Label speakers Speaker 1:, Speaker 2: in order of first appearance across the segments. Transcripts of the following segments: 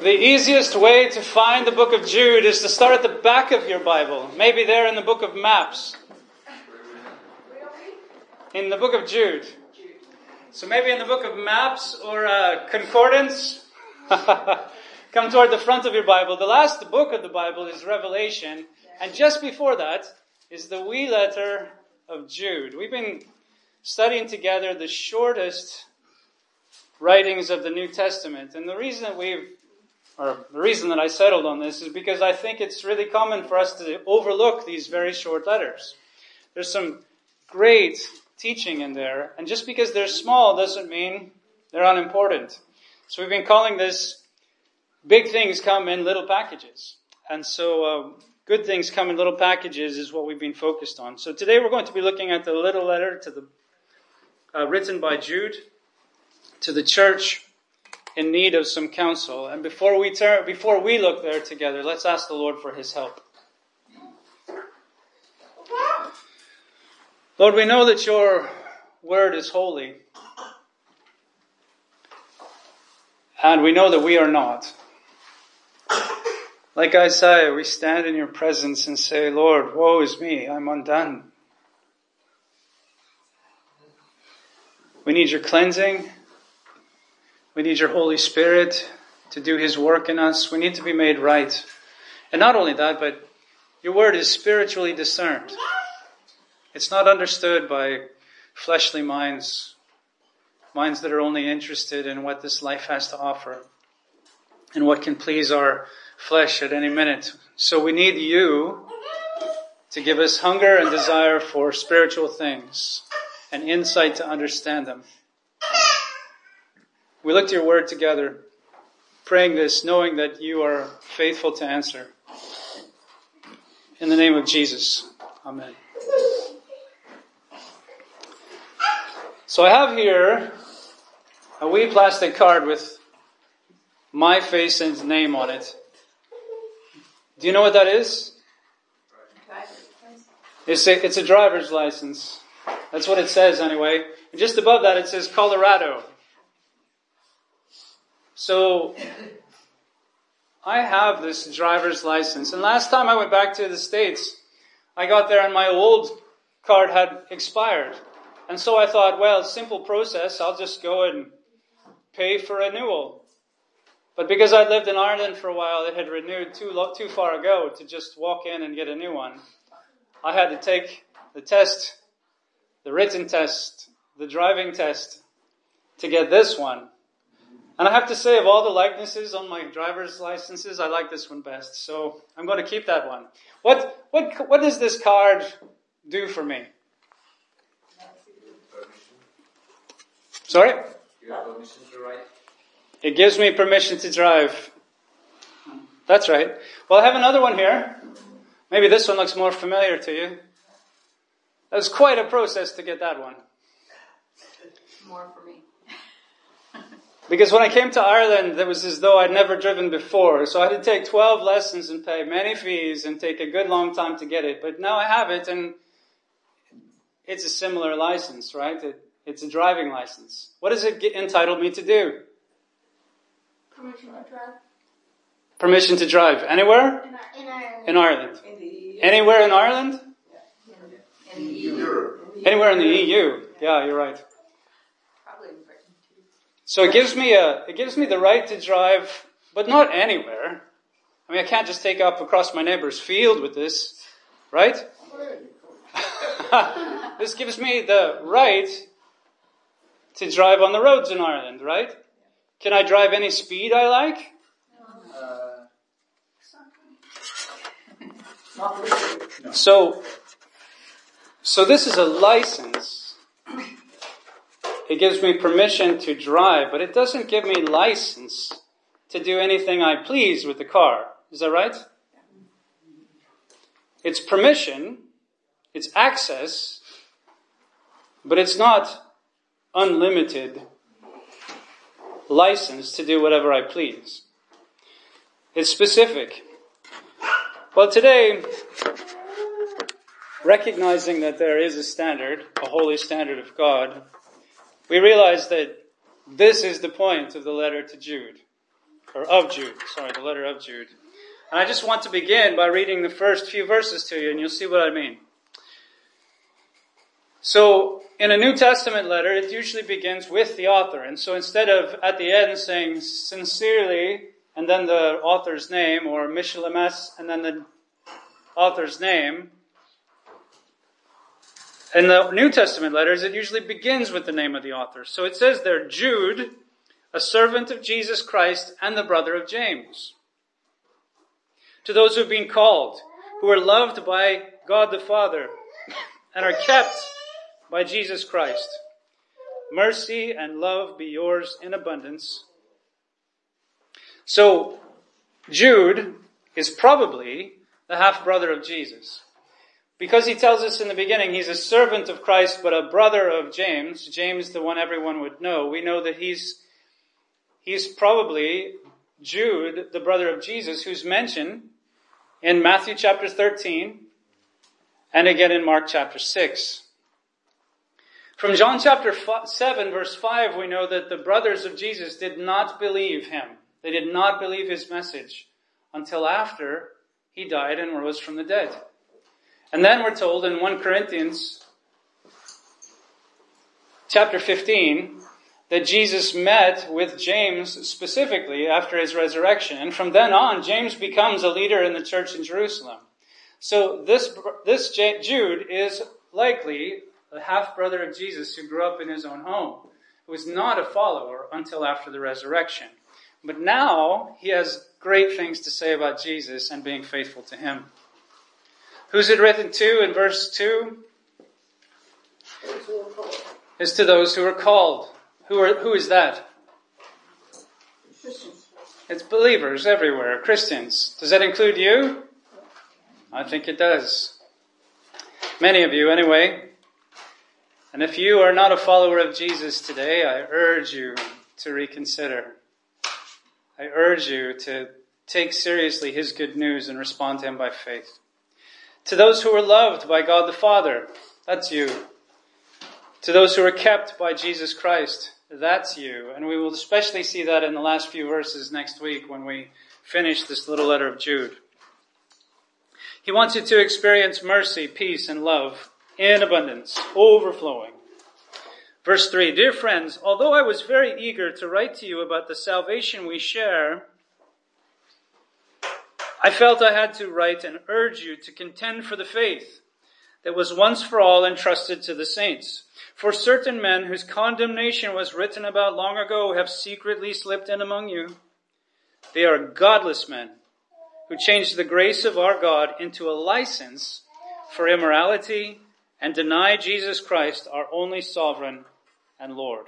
Speaker 1: The easiest way to find the book of Jude is to start at the back of your Bible. Maybe there in the book of maps. In the book of Jude. So maybe in the book of maps or concordance. Come toward the front of your Bible. The last book of the Bible is Revelation. And just before that is the wee letter of Jude. We've been studying together the shortest writings of the New Testament. And the reason that I settled on this is because I think it's really common for us to overlook these very short letters. There's some great teaching in there, and just because they're small doesn't mean they're unimportant. So we've been calling this big things come in little packages. And so good things come in little packages is what we've been focused on. So today we're going to be looking at the little letter to the written by Jude to the church in need of some counsel. And before we look there together, let's ask the Lord for His help. Lord, we know that your word is holy. And we know that we are not. Like Isaiah, we stand in your presence and say, Lord, woe is me, I'm undone. We need your cleansing. We need your Holy Spirit to do His work in us. We need to be made right. And not only that, but your word is spiritually discerned. It's not understood by fleshly minds that are only interested in what this life has to offer and what can please our flesh at any minute. So we need you to give us hunger and desire for spiritual things and insight to understand them. We look to your word together, praying this, knowing that you are faithful to answer. In the name of Jesus, amen. So I have here a wee plastic card with my face and name on it. Do you know what that is? It's a driver's license. That's what it says anyway. And just above that it says Colorado. So, I have this driver's license. And last time I went back to the States, I got there and my old card had expired. And so I thought, well, simple process, I'll just go and pay for renewal. But because I'd lived in Ireland for a while, it had renewed too far ago to just walk in and get a new one. I had to take the test, the written test, the driving test to get this one. And I have to say, of all the likenesses on my driver's licenses, I like this one best. So I'm going to keep that one. What does this card do for me? Sorry?
Speaker 2: You have permission to drive.
Speaker 1: It gives me permission to drive. That's right. Well, I have another one here. Maybe this one looks more familiar to you. That was quite a process to get that one.
Speaker 3: More for me.
Speaker 1: Because when I came to Ireland, it was as though I'd never driven before. So I had to take 12 lessons and pay many fees and take a good long time to get it. But now I have it, and it's a similar license, right? It's a driving license. What does it entitle me to do?
Speaker 4: Permission to drive.
Speaker 1: Permission to drive. Anywhere?
Speaker 4: In Ireland.
Speaker 1: In Ireland.
Speaker 3: In the EU.
Speaker 1: Anywhere in Ireland?
Speaker 3: In the EU.
Speaker 1: Anywhere in the EU. Yeah, you're right.
Speaker 3: Probably in Britain too.
Speaker 1: So it gives me the right to drive, but not anywhere. I mean, I can't just take up across my neighbor's field with this, right? This gives me the right to drive on the roads in Ireland, right? Can I drive any speed I like?
Speaker 3: Not really.
Speaker 2: No.
Speaker 1: So this is a license. It gives me permission to drive, but it doesn't give me license to do anything I please with the car. Is that right? It's permission, it's access, but it's not unlimited license to do whatever I please. It's specific. Well, today, recognizing that there is a standard, a holy standard of God, we realize that this is the point of the letter to Jude. or of Jude. Sorry, the letter of Jude. And I just want to begin by reading the first few verses to you, and you'll see what I mean. So, in a New Testament letter, it usually begins with the author. And so instead of at the end saying sincerely, and then the author's name, or Mishlemes, and then the author's name, in the New Testament letters, it usually begins with the name of the author. So it says there, Jude, a servant of Jesus Christ and the brother of James. To those who have been called, who are loved by God the Father, and are kept by Jesus Christ. Mercy and love be yours in abundance. So, Jude is probably the half-brother of Jesus. Because he tells us in the beginning he's a servant of Christ, but a brother of James. James, the one everyone would know. We know that he's probably Jude, the brother of Jesus, who's mentioned in Matthew chapter 13 and again in Mark chapter 6. From John chapter 7, verse 5, we know that the brothers of Jesus did not believe him. They did not believe his message until after he died and rose from the dead. And then we're told in 1 Corinthians chapter 15 that Jesus met with James specifically after his resurrection. And from then on, James becomes a leader in the church in Jerusalem. So this Jude is likely the half-brother of Jesus who grew up in his own home, who was not a follower until after the resurrection. But now he has great things to say about Jesus and being faithful to him. Who's it written to in verse 2? It's to those who are called. Who is that?
Speaker 4: Christians.
Speaker 1: It's believers everywhere, Christians. Does that include you? I think it does. Many of you anyway. And if you are not a follower of Jesus today, I urge you to reconsider. I urge you to take seriously his good news and respond to him by faith. To those who are loved by God the Father, that's you. To those who are kept by Jesus Christ, that's you. And we will especially see that in the last few verses next week when we finish this little letter of Jude. He wants you to experience mercy, peace, and love in abundance, overflowing. Verse 3, Dear friends, although I was very eager to write to you about the salvation we share, I felt I had to write and urge you to contend for the faith that was once for all entrusted to the saints. For certain men whose condemnation was written about long ago have secretly slipped in among you. They are godless men who changed the grace of our God into a license for immorality and deny Jesus Christ, our only sovereign and Lord.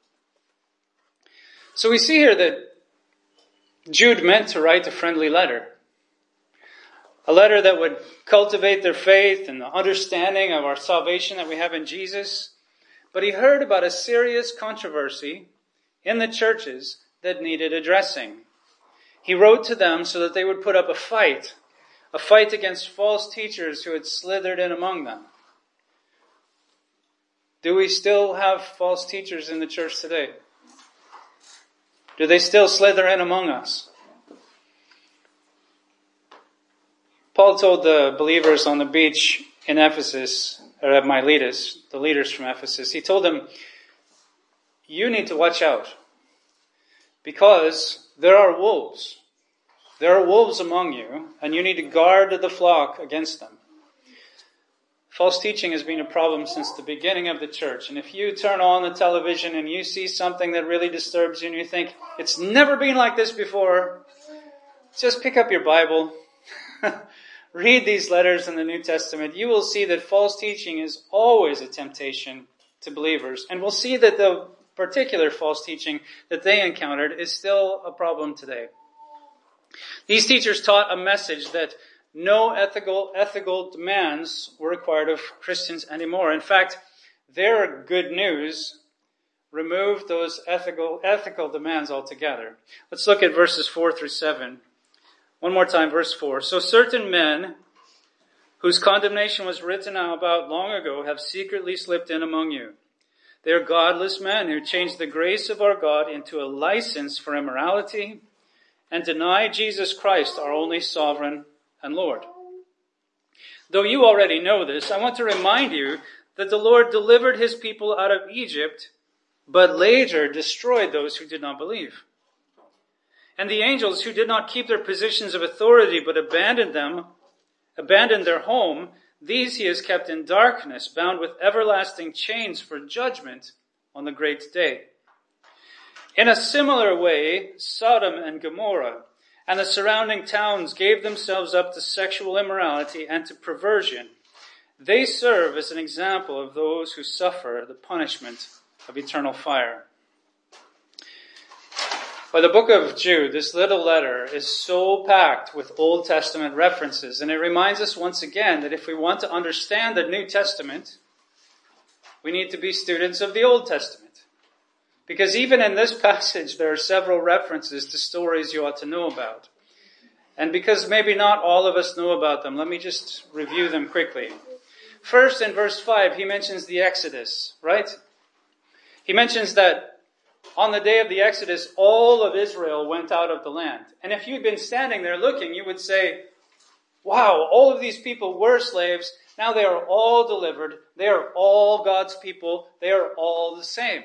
Speaker 1: So we see here that Jude meant to write a friendly letter. A letter that would cultivate their faith and the understanding of our salvation that we have in Jesus. But he heard about a serious controversy in the churches that needed addressing. He wrote to them so that they would put up a fight against false teachers who had slithered in among them. Do we still have false teachers in the church today? Do they still slither in among us? Paul told the believers on the beach in Ephesus, or at Miletus, the leaders from Ephesus, he told them, you need to watch out because there are wolves. There are wolves among you, and you need to guard the flock against them. False teaching has been a problem since the beginning of the church. And if you turn on the television and you see something that really disturbs you and you think, it's never been like this before, just pick up your Bible. Read these letters in the New Testament. You will see that false teaching is always a temptation to believers. And we'll see that the particular false teaching that they encountered is still a problem today. These teachers taught a message that no ethical demands were required of Christians anymore. In fact, their good news removed those ethical demands altogether. Let's look at verses 4 through 7. One more time, verse 4. So certain men whose condemnation was written about long ago have secretly slipped in among you. They are godless men who changed the grace of our God into a license for immorality and deny Jesus Christ, our only sovereign and Lord. Though you already know this, I want to remind you that the Lord delivered his people out of Egypt, but later destroyed those who did not believe. And the angels who did not keep their positions of authority, but abandoned their home, these he has kept in darkness, bound with everlasting chains for judgment on the great day. In a similar way, Sodom and Gomorrah and the surrounding towns gave themselves up to sexual immorality and to perversion. They serve as an example of those who suffer the punishment of eternal fire. By the book of Jude, this little letter is so packed with Old Testament references, and it reminds us once again that if we want to understand the New Testament, we need to be students of the Old Testament. Because even in this passage, there are several references to stories you ought to know about. And because maybe not all of us know about them, let me just review them quickly. First, in verse 5, he mentions the Exodus, right? He mentions that on the day of the Exodus, all of Israel went out of the land. And if you'd been standing there looking, you would say, wow, all of these people were slaves. Now they are all delivered. They are all God's people. They are all the same.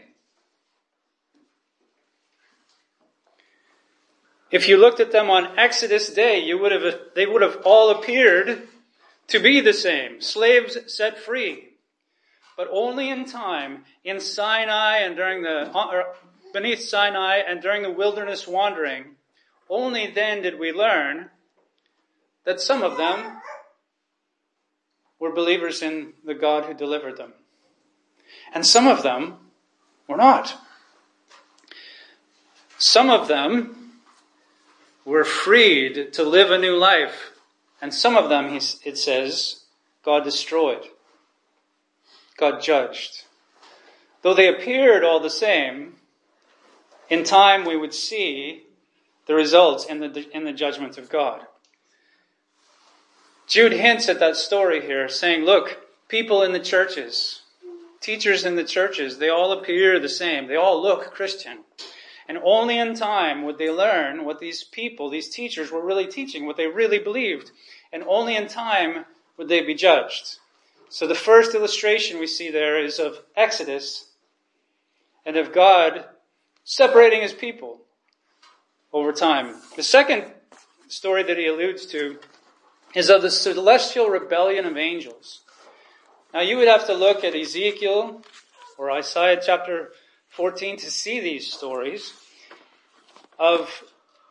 Speaker 1: If you looked at them on Exodus Day, they would have all appeared to be the same, slaves set free. But only in time, in Sinai and beneath Sinai and during the wilderness wandering, only then did we learn that some of them were believers in the God who delivered them. And some of them were not. Some of them were freed to live a new life. And some of them, it says, God destroyed. God judged. Though they appeared all the same, in time we would see the results in the judgment of God. Jude hints at that story here, saying, look, people in the churches, teachers in the churches, they all appear the same. They all look Christian. And only in time would they learn what these people, these teachers were really teaching, what they really believed. And only in time would they be judged. So the first illustration we see there is of Exodus and of God separating his people over time. The second story that he alludes to is of the celestial rebellion of angels. Now you would have to look at Ezekiel or Isaiah chapter 14 to see these stories of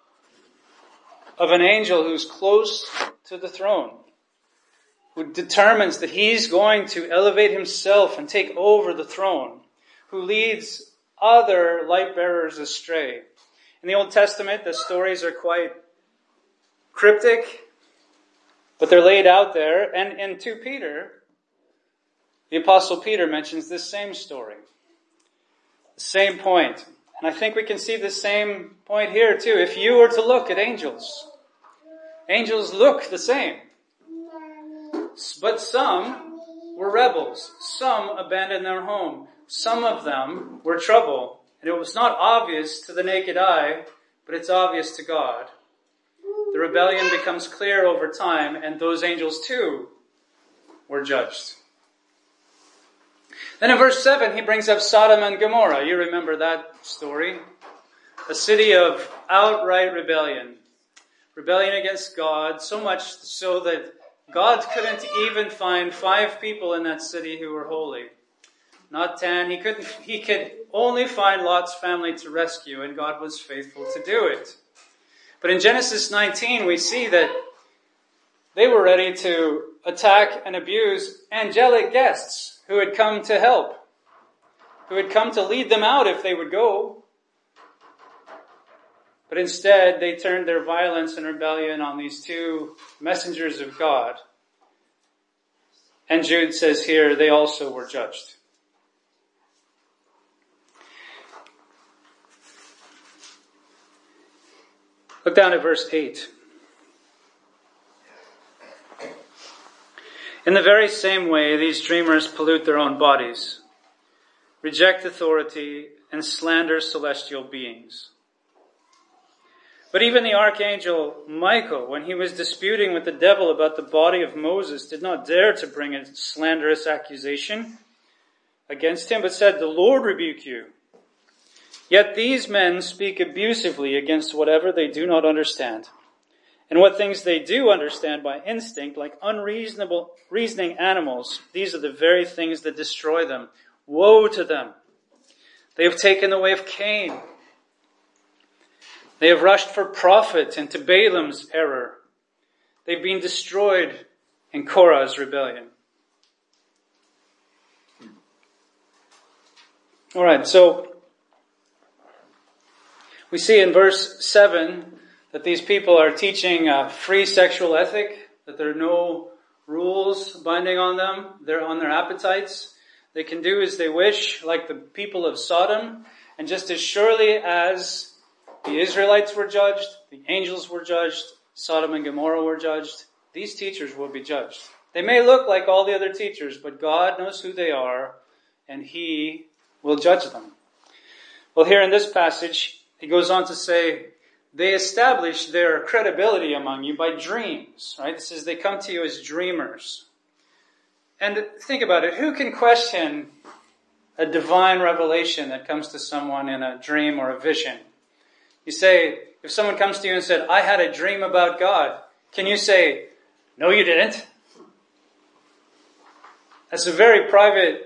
Speaker 1: an angel who's close to the throne, who determines that he's going to elevate himself and take over the throne, who leads other light bearers astray. In the Old Testament, the stories are quite cryptic, but they're laid out there. And in 2 Peter, the Apostle Peter mentions this same story. The same point. And I think we can see the same point here too. If you were to look at angels, angels look the same. But some were rebels. Some abandoned their home. Some of them were trouble. And it was not obvious to the naked eye, but it's obvious to God. The rebellion becomes clear over time, and those angels too were judged. Then in verse 7, he brings up Sodom and Gomorrah. You remember that story. A city of outright rebellion. Rebellion against God, so much so that God couldn't even find 5 people in that city who were holy. Not 10. He could only find Lot's family to rescue, and God was faithful to do it. But in Genesis 19, we see that they were ready to attack and abuse angelic guests who had come to help, who had come to lead them out if they would go. But instead, they turned their violence and rebellion on these 2 messengers of God. And Jude says here, they also were judged. Look down at verse 8. In the very same way, these dreamers pollute their own bodies, reject authority, and slander celestial beings. But even the archangel Michael, when he was disputing with the devil about the body of Moses, did not dare to bring a slanderous accusation against him, but said, "The Lord rebuke you." Yet these men speak abusively against whatever they do not understand. And what things they do understand by instinct, like reasoning animals, these are the very things that destroy them. Woe to them! They have taken the way of Cain. They have rushed for profit into Balaam's error. They've been destroyed in Korah's rebellion. All right, so we see in verse 7 that these people are teaching a free sexual ethic, that there are no rules binding on them. They're on their appetites. They can do as they wish, like the people of Sodom. And just as surely as the Israelites were judged, the angels were judged, Sodom and Gomorrah were judged, these teachers will be judged. They may look like all the other teachers, but God knows who they are, and He will judge them. Well, here in this passage, he goes on to say, they establish their credibility among you by dreams, right? It says they come to you as dreamers. And think about it. Who can question a divine revelation that comes to someone in a dream or a vision? You say, if someone comes to you and said, "I had a dream about God," can you say, "No, you didn't"? That's a very private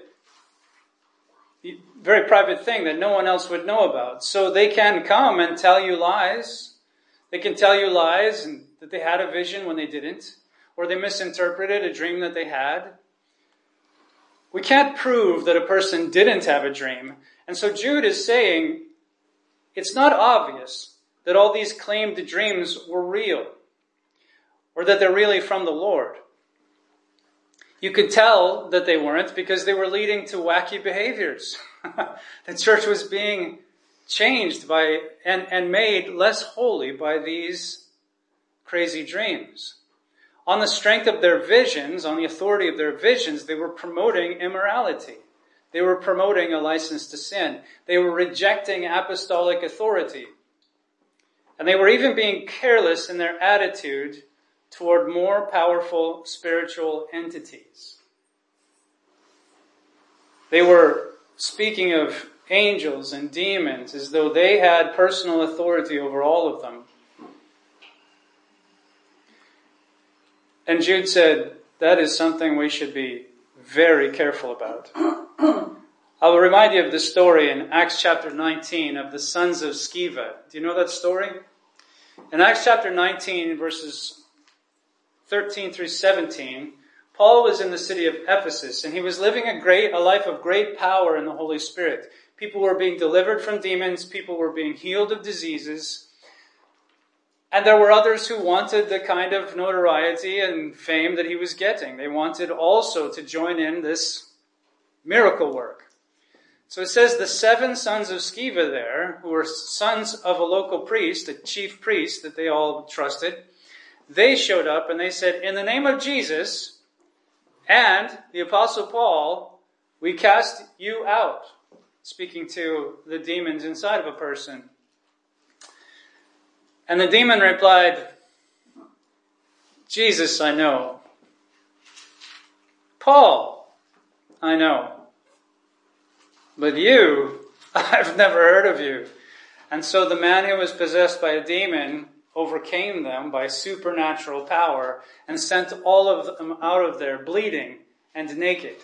Speaker 1: thing that no one else would know about. So they can come and tell you lies. They can tell you lies and that they had a vision when they didn't, or they misinterpreted a dream that they had. We can't prove that a person didn't have a dream. And so Jude is saying it's not obvious that all these claimed dreams were real, or that they're really from the Lord. You could tell that they weren't because they were leading to wacky behaviors. The church was being changed by and made less holy by these crazy dreams. On the strength of their visions, on the authority of their visions, they were promoting immorality. They were promoting a license to sin. They were rejecting apostolic authority. And they were even being careless in their attitude toward more powerful spiritual entities. They were speaking of angels and demons as though they had personal authority over all of them. And Jude said that is something we should be very careful about. I will remind you of the story in Acts chapter 19 of the sons of Sceva. Do you know that story? In Acts chapter 19, verses 13 through 17, Paul was in the city of Ephesus, and he was living a life of great power in the Holy Spirit. People were being delivered from demons. People were being healed of diseases. And there were others who wanted the kind of notoriety and fame that he was getting. They wanted also to join in this miracle work. So it says the 7 sons of Sceva there, who were sons of a local priest, a chief priest that they all trusted, they showed up and they said, "In the name of Jesus and the Apostle Paul, we cast you out," speaking to the demons inside of a person. And the demon replied, "Jesus, I know. Paul, I know. But you, I've never heard of you." And so the man who was possessed by a demon overcame them by supernatural power and sent all of them out of there bleeding and naked.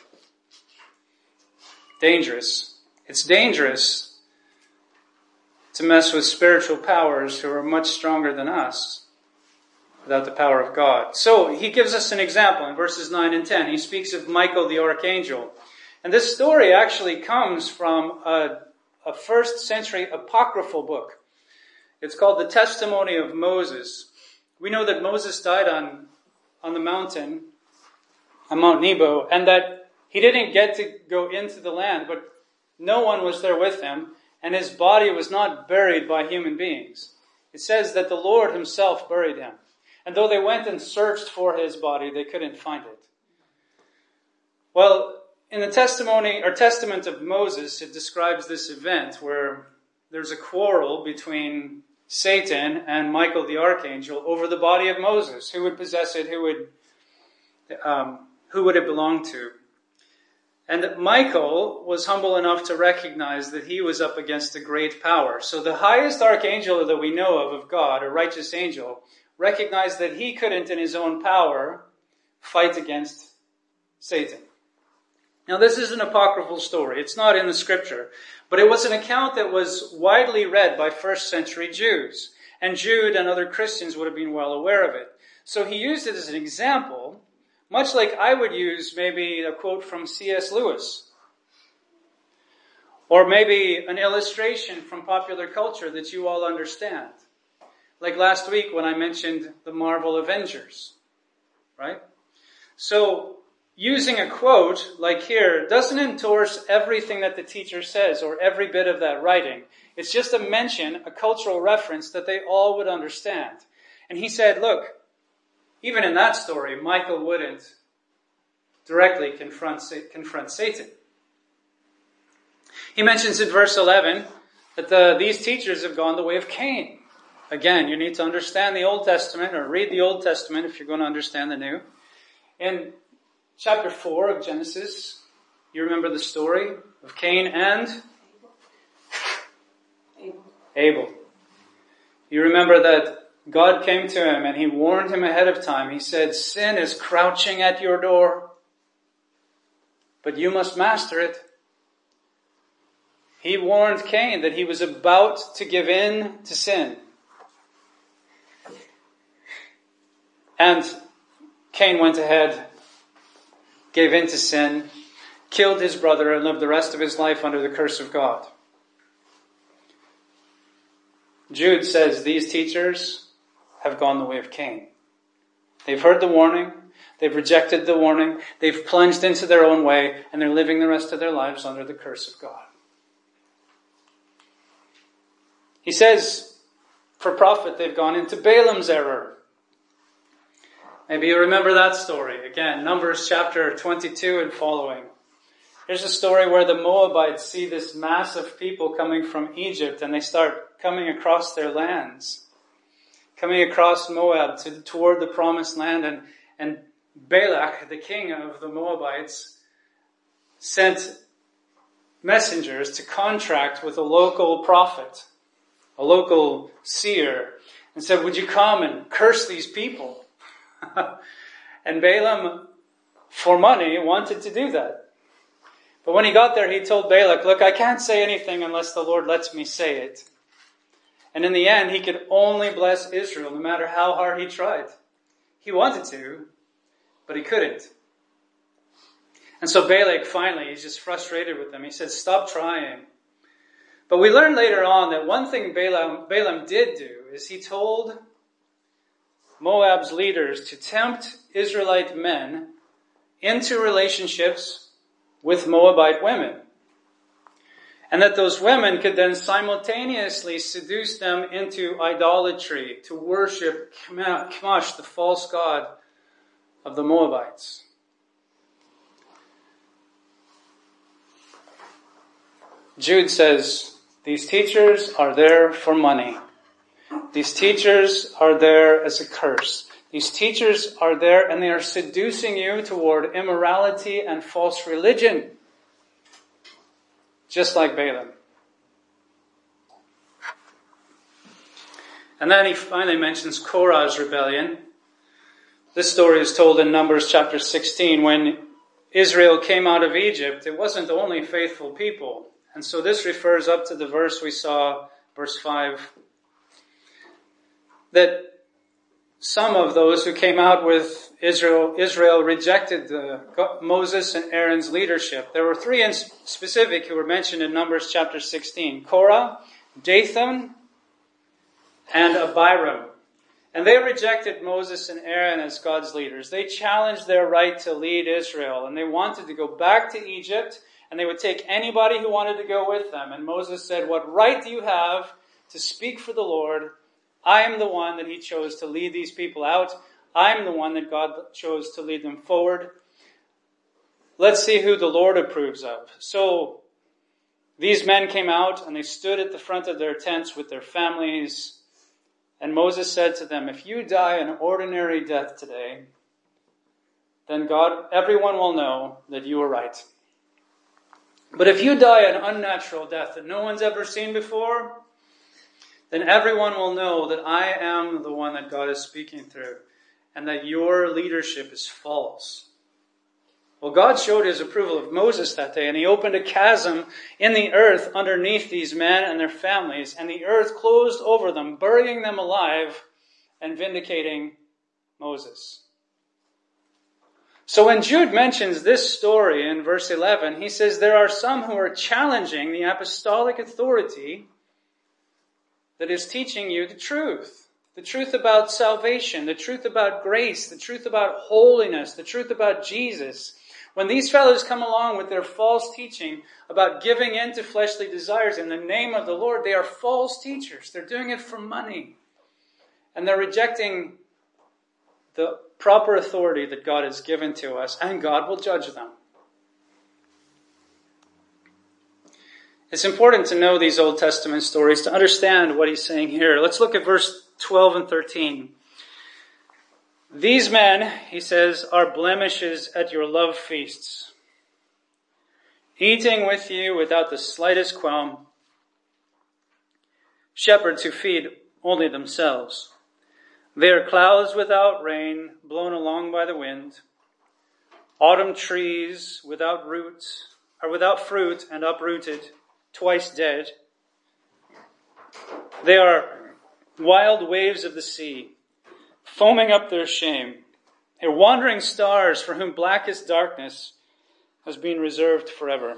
Speaker 1: Dangerous. It's dangerous to mess with spiritual powers who are much stronger than us without the power of God. So he gives us an example in verses 9 and 10. He speaks of Michael the archangel. And this story actually comes from a 1st century apocryphal book. It's called The Testimony of Moses. We know that Moses died on the mountain, on Mount Nebo, and that he didn't get to go into the land, but no one was there with him, and his body was not buried by human beings. It says that the Lord himself buried him. And though they went and searched for his body, they couldn't find it. Well, in the testimony or testament of Moses, it describes this event where there's a quarrel between Satan and Michael the archangel over the body of Moses. Who would possess it? Who would it belong to? And Michael was humble enough to recognize that he was up against a great power. So the highest archangel that we know of God, a righteous angel, recognized that he couldn't in his own power fight against Satan. Now this is an apocryphal story. It's not in the scripture. But it was an account that was widely read by first century Jews. And Jude and other Christians would have been well aware of it. So he used it as an example, much like I would use maybe a quote from C.S. Lewis. Or maybe an illustration from popular culture that you all understand. Like last week when I mentioned the Marvel Avengers. Right? So using a quote like here doesn't endorse everything that the teacher says or every bit of that writing. It's just a mention, a cultural reference that they all would understand. And he said, look, even in that story, Michael wouldn't directly confront Satan. He mentions in verse 11 that these teachers have gone the way of Cain. Again, you need to understand the Old Testament or read the Old Testament if you're going to understand the New. In chapter 4 of Genesis, you remember the story of Cain and Abel. You remember that God came to him and he warned him ahead of time. He said, sin is crouching at your door, but you must master it. He warned Cain that he was about to give in to sin. And Cain went ahead, gave in to sin, killed his brother, and lived the rest of his life under the curse of God. Jude says these teachers have gone the way of Cain. They've heard the warning, they've rejected the warning, they've plunged into their own way, and they're living the rest of their lives under the curse of God. He says, for profit, they've gone into Balaam's error. Maybe you remember that story. Again, Numbers chapter 22 and following. Here's a story where the Moabites see this mass of people coming from Egypt and they start coming across their lands. Coming across Moab toward the promised land. And Balak, the king of the Moabites, sent messengers to contract with a local prophet, a local seer, and said, would you come and curse these people? And Balaam, for money, wanted to do that. But when he got there, he told Balak, look, I can't say anything unless the Lord lets me say it. And in the end, he could only bless Israel, no matter how hard he tried. He wanted to, but he couldn't. And so Balak finally, he's just frustrated with them. He said, stop trying. But we learn later on that one thing Balaam did do is he told Moab's leaders to tempt Israelite men into relationships with Moabite women. And that those women could then simultaneously seduce them into idolatry, to worship Chemosh, the false god of the Moabites. Jude says, these teachers are there for money. These teachers are there as a curse. These teachers are there and they are seducing you toward immorality and false religion. Just like Balaam. And then he finally mentions Korah's rebellion. This story is told in Numbers chapter 16. When Israel came out of Egypt, it wasn't only faithful people. And so this refers up to the verse we saw, verse 5, that some of those who came out with Israel rejected Moses and Aaron's leadership. There were three in specific who were mentioned in Numbers chapter 16. Korah, Dathan, and Abiram. And they rejected Moses and Aaron as God's leaders. They challenged their right to lead Israel. And they wanted to go back to Egypt. And they would take anybody who wanted to go with them. And Moses said, what right do you have to speak for the Lord? I am the one that he chose to lead these people out. I am the one that God chose to lead them forward. Let's see who the Lord approves of. So these men came out and they stood at the front of their tents with their families And Moses said to them, if you die an ordinary death today, then everyone will know that you were right. But if you die an unnatural death that no one's ever seen before, then everyone will know that I am the one that God is speaking through, and that your leadership is false. Well, God showed his approval of Moses that day, and he opened a chasm in the earth underneath these men and their families, and the earth closed over them, burying them alive and vindicating Moses. So when Jude mentions this story in verse 11, he says there are some who are challenging the apostolic authority that is teaching you the truth about salvation, the truth about grace, the truth about holiness, the truth about Jesus. When these fellows come along with their false teaching about giving in to fleshly desires in the name of the Lord, they are false teachers. They're doing it for money. And they're rejecting the proper authority that God has given to us, and God will judge them. It's important to know these Old Testament stories to understand what he's saying here. Let's look at verse 12 and 13. These men, he says, are blemishes at your love feasts, eating with you without the slightest qualm, shepherds who feed only themselves. They are clouds without rain, blown along by the wind, autumn trees without roots, or without fruit and uprooted, twice dead. They are wild waves of the sea, foaming up their shame. They're wandering stars for whom blackest darkness has been reserved forever.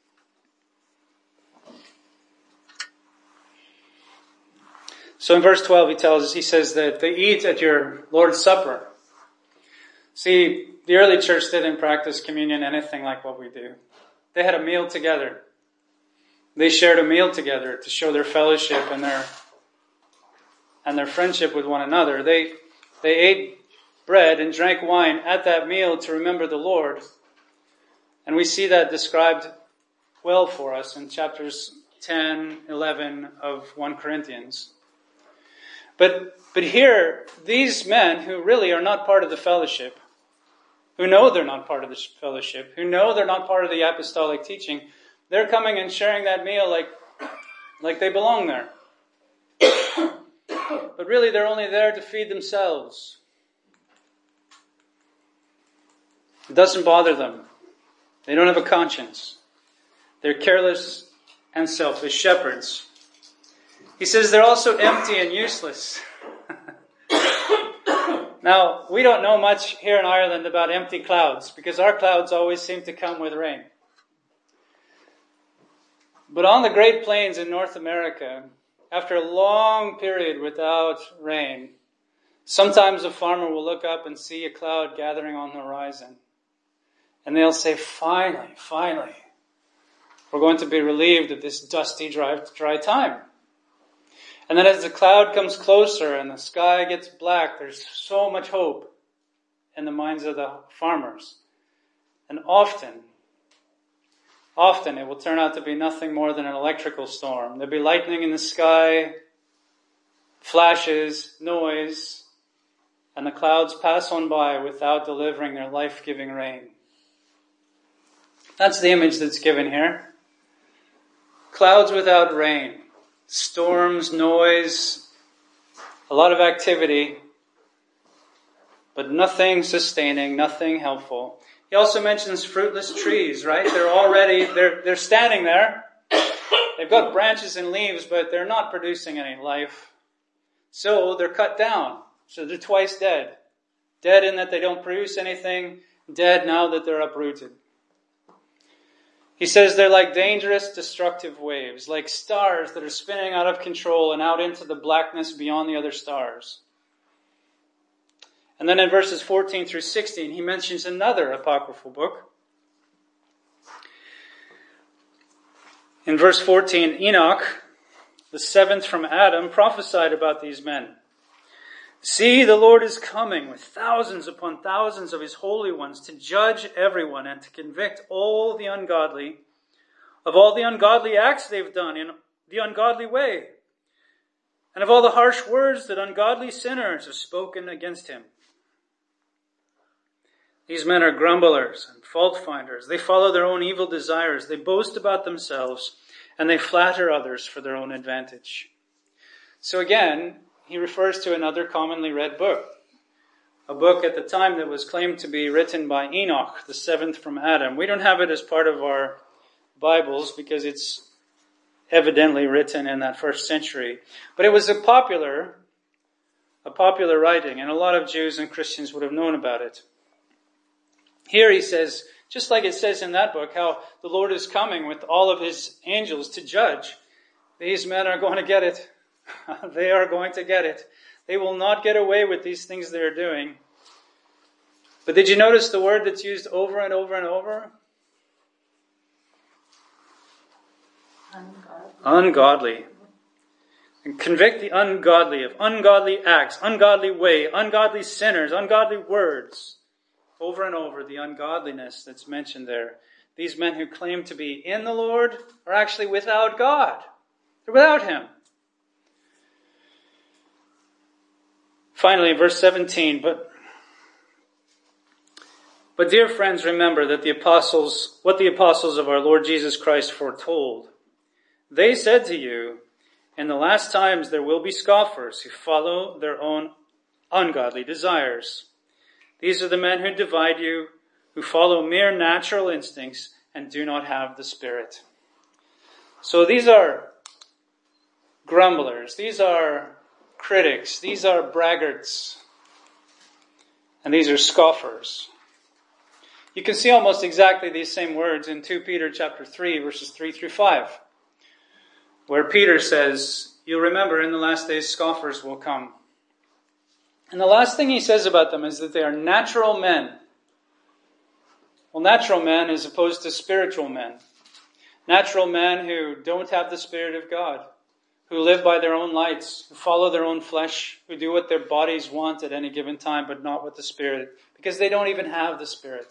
Speaker 1: So in verse 12 he says that they eat at your Lord's Supper. See, the early church didn't practice communion anything like what we do. They had a meal together. They shared a meal together to show their fellowship and their friendship with one another. They ate bread and drank wine at that meal to remember the Lord. And we see that described well for us in chapters 10, 11 of 1 Corinthians. But here, these men who really are not part of the fellowship, who know they're not part of the fellowship, who know they're not part of the apostolic teaching, they're coming and sharing that meal like they belong there. But really, they're only there to feed themselves. It doesn't bother them. They don't have a conscience. They're careless and selfish shepherds. He says they're also empty and useless. Now, we don't know much here in Ireland about empty clouds, because our clouds always seem to come with rain. But on the Great Plains in North America, after a long period without rain, sometimes a farmer will look up and see a cloud gathering on the horizon. And they'll say, finally, we're going to be relieved of this dusty, dry time. And then as the cloud comes closer and the sky gets black, there's so much hope in the minds of the farmers. And often it will turn out to be nothing more than an electrical storm. There'll be lightning in the sky, flashes, noise, and the clouds pass on by without delivering their life-giving rain. That's the image that's given here. Clouds without rain. Storms, noise, a lot of activity, but nothing sustaining, nothing helpful. He also mentions fruitless trees, right? They're standing there. They've got branches and leaves, but they're not producing any life. So they're cut down. So they're twice dead. Dead in that they don't produce anything. Dead now that they're uprooted. He says they're like dangerous, destructive waves, like stars that are spinning out of control and out into the blackness beyond the other stars. And then in verses 14 through 16, he mentions another apocryphal book. In verse 14, Enoch, the seventh from Adam, prophesied about these men. See, the Lord is coming with thousands upon thousands of his holy ones to judge everyone and to convict all the ungodly of all the ungodly acts they've done in the ungodly way, and of all the harsh words that ungodly sinners have spoken against him. These men are grumblers and fault finders. They follow their own evil desires. They boast about themselves, and they flatter others for their own advantage. So again, he refers to another commonly read book. A book at the time that was claimed to be written by Enoch, the seventh from Adam. We don't have it as part of our Bibles because it's evidently written in that first century. But it was a popular writing, and a lot of Jews and Christians would have known about it. Here he says, just like it says in that book, how the Lord is coming with all of his angels to judge. These men are going to get it. They are going to get it. They will not get away with these things they are doing. But did you notice the word that's used over and over and over? Ungodly. And convict the ungodly of ungodly acts, ungodly way, ungodly sinners, ungodly words. Over and over, the ungodliness that's mentioned there. These men who claim to be in the Lord are actually without God. They're without him. Finally, verse 17, but dear friends, remember that what the apostles of our Lord Jesus Christ foretold. They said to you, in the last times there will be scoffers who follow their own ungodly desires. These are the men who divide you, who follow mere natural instincts and do not have the Spirit. So these are grumblers. These are critics. These are braggarts. And these are scoffers. You can see almost exactly these same words in 2 Peter chapter 3, verses 3 through 5, where Peter says, you'll remember in the last days scoffers will come. And the last thing he says about them is that they are natural men. Well, natural men as opposed to spiritual men. Natural men who don't have the Spirit of God, who live by their own lights, who follow their own flesh, who do what their bodies want at any given time, but not with the Spirit, because they don't even have the Spirit.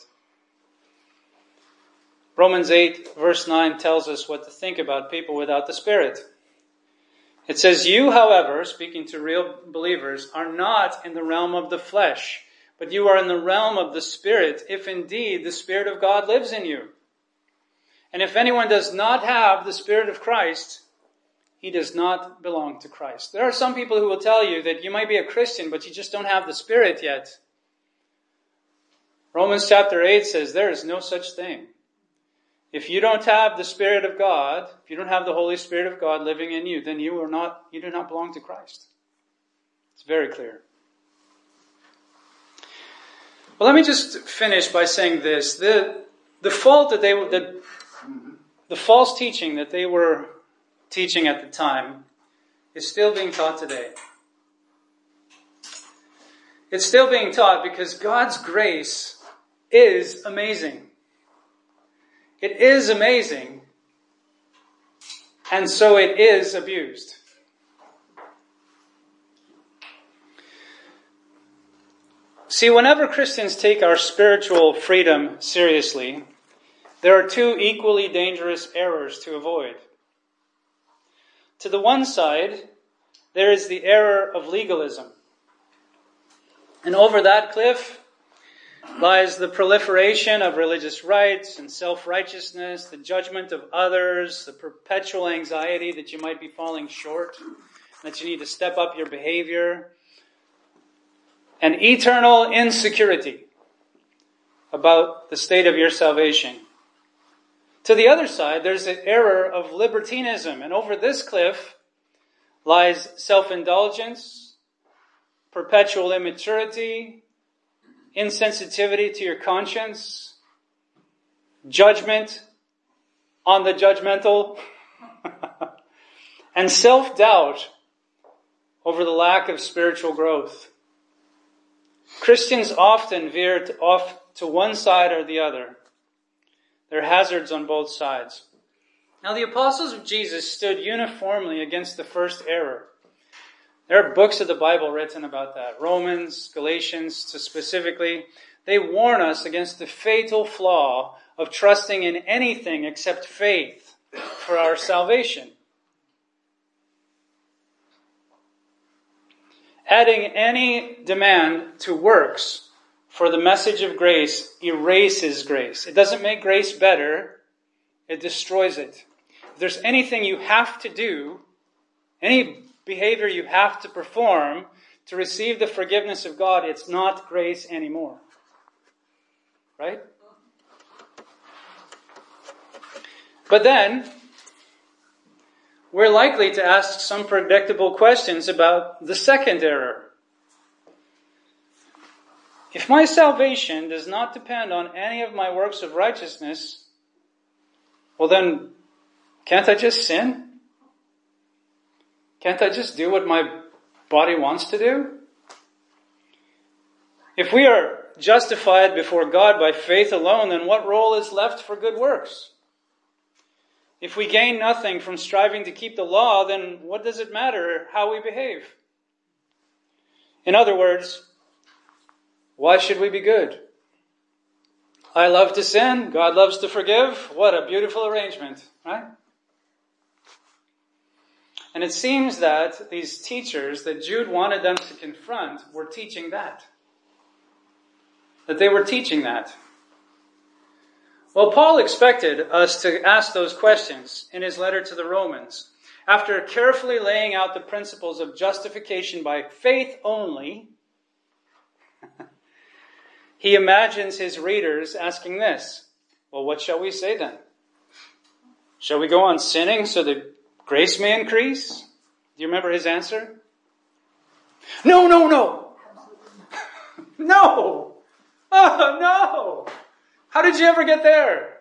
Speaker 1: Romans 8, verse 9 tells us what to think about people without the Spirit. It says, you, however, speaking to real believers, are not in the realm of the flesh, but you are in the realm of the Spirit, if indeed the Spirit of God lives in you. And if anyone does not have the Spirit of Christ, he does not belong to Christ. There are some people who will tell you that you might be a Christian, but you just don't have the Spirit yet. Romans chapter 8 says there is no such thing. If you don't have the Spirit of God, if you don't have the Holy Spirit of God living in you, then you do not belong to Christ. It's very clear. Well, let me just finish by saying this. The false teaching that they were teaching at the time is still being taught today. It's still being taught because God's grace is amazing. It is amazing, and so it is abused. See, whenever Christians take our spiritual freedom seriously, there are two equally dangerous errors to avoid. To the one side, there is the error of legalism. And over that cliff lies the proliferation of religious rites and self-righteousness, the judgment of others, the perpetual anxiety that you might be falling short, that you need to step up your behavior, and eternal insecurity about the state of your salvation. To the other side, there's the error of libertinism, and over this cliff lies self-indulgence, perpetual immaturity, insensitivity to your conscience, judgment on the judgmental, and self-doubt over the lack of spiritual growth. Christians often veer off to one side or the other. There are hazards on both sides. Now, the apostles of Jesus stood uniformly against the first error. There are books of the Bible written about that. Romans, Galatians, specifically. They warn us against the fatal flaw of trusting in anything except faith for our salvation. Adding any demand to works for the message of grace erases grace. It doesn't make grace better. It destroys it. If there's anything you have to do, any behavior you have to perform to receive the forgiveness of God, it's not grace anymore. Right? But then, we're likely to ask some predictable questions about the second error. If my salvation does not depend on any of my works of righteousness, well then, can't I just sin? Can't I just do what my body wants to do? If we are justified before God by faith alone, then what role is left for good works? If we gain nothing from striving to keep the law, then what does it matter how we behave? In other words, why should we be good? I love to sin. God loves to forgive. What a beautiful arrangement, right? And it seems that these teachers that Jude wanted them to confront were teaching that. That they were teaching that. Well, Paul expected us to ask those questions in his letter to the Romans. After carefully laying out the principles of justification by faith only, he imagines his readers asking this. Well, what shall we say then? Shall we go on sinning so that grace may increase? Do you remember his answer? No. No! Oh, no! How did you ever get there?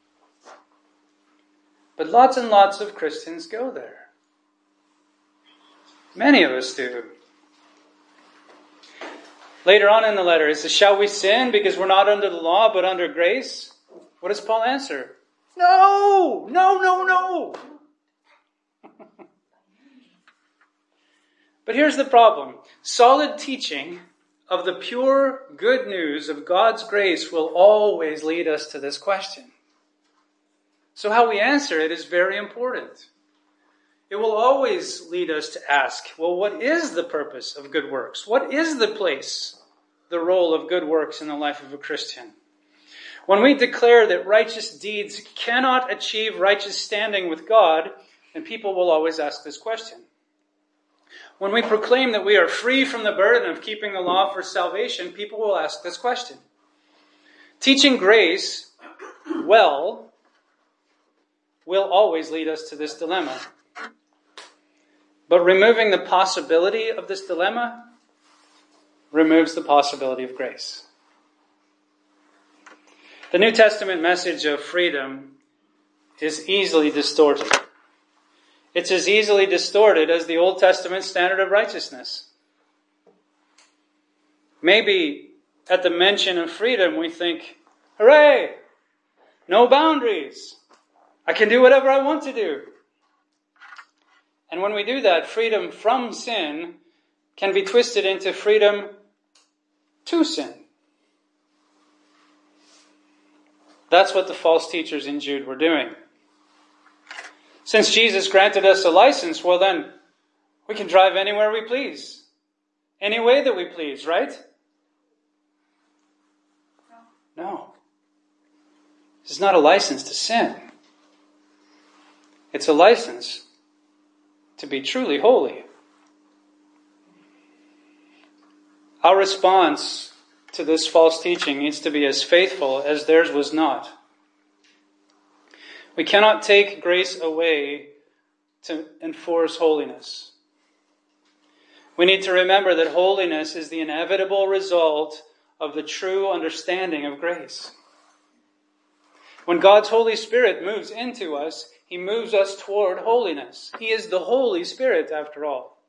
Speaker 1: But lots and lots of Christians go there. Many of us do. Later on in the letter, it says, shall we sin because we're not under the law but under grace? What does Paul answer? No! But here's the problem. Solid teaching of the pure good news of God's grace will always lead us to this question. So how we answer it is very important. It will always lead us to ask, well, what is the purpose of good works? What is the place, the role of good works in the life of a Christian? When we declare that righteous deeds cannot achieve righteous standing with God, then people will always ask this question. When we proclaim that we are free from the burden of keeping the law for salvation, people will ask this question. Teaching grace well will always lead us to this dilemma. But removing the possibility of this dilemma removes the possibility of grace. The New Testament message of freedom is easily distorted. It's as easily distorted as the Old Testament standard of righteousness. Maybe at the mention of freedom we think, hooray! No boundaries! I can do whatever I want to do. And when we do that, freedom from sin can be twisted into freedom to sin. That's what the false teachers in Jude were doing. Since Jesus granted us a license, well then, we can drive anywhere we please. Any way that we please, right? No. This is not a license to sin. It's a license to be truly holy. Our response to this false teaching needs to be as faithful as theirs was not. We cannot take grace away to enforce holiness. We need to remember that holiness is the inevitable result of the true understanding of grace. When God's Holy Spirit moves into us, He moves us toward holiness. He is the Holy Spirit, after all.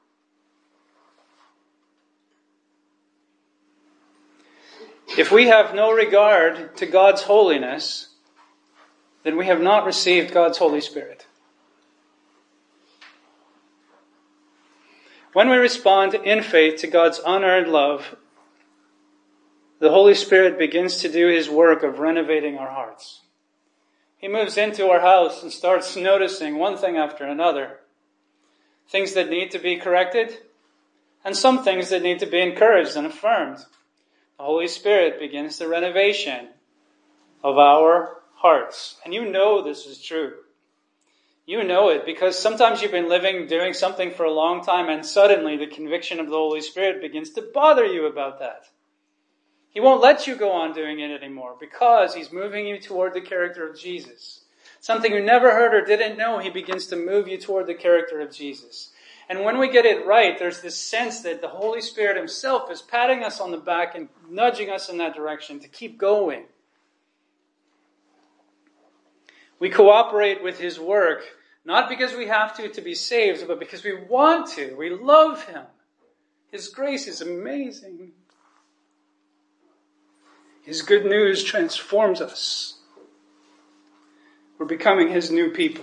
Speaker 1: If we have no regard to God's holiness, then we have not received God's Holy Spirit. When we respond in faith to God's unearned love, the Holy Spirit begins to do His work of renovating our hearts. He moves into our house and starts noticing one thing after another. Things that need to be corrected, and some things that need to be encouraged and affirmed. The Holy Spirit begins the renovation of our hearts. And you know this is true. You know it because sometimes you've been doing something for a long time, and suddenly the conviction of the Holy Spirit begins to bother you about that. He won't let you go on doing it anymore because He's moving you toward the character of Jesus. Something you never heard or didn't know, He begins to move you toward the character of Jesus. And when we get it right, there's this sense that the Holy Spirit Himself is patting us on the back and nudging us in that direction to keep going. We cooperate with His work, not because we have to be saved, but because we want to. We love Him. His grace is amazing. His good news transforms us. We're becoming His new people.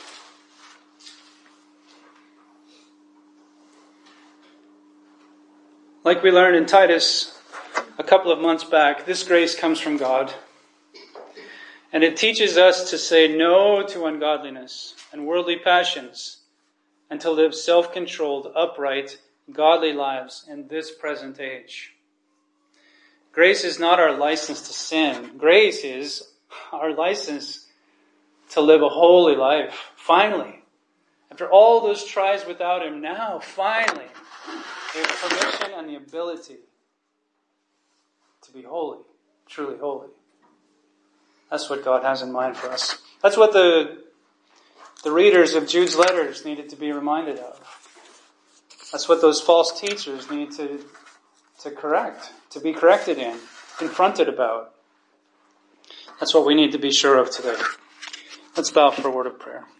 Speaker 1: Like we learned in Titus a couple of months back, this grace comes from God. And it teaches us to say no to ungodliness and worldly passions and to live self-controlled, upright, godly lives in this present age. Grace is not our license to sin. Grace is our license to live a holy life. Finally, after all those tries without Him, now, finally, we have permission and the ability to be holy, truly holy. That's what God has in mind for us. That's what the readers of Jude's letters needed to be reminded of. That's what those false teachers need to correct, to be corrected in, confronted about. That's what we need to be sure of today. Let's bow for a word of prayer.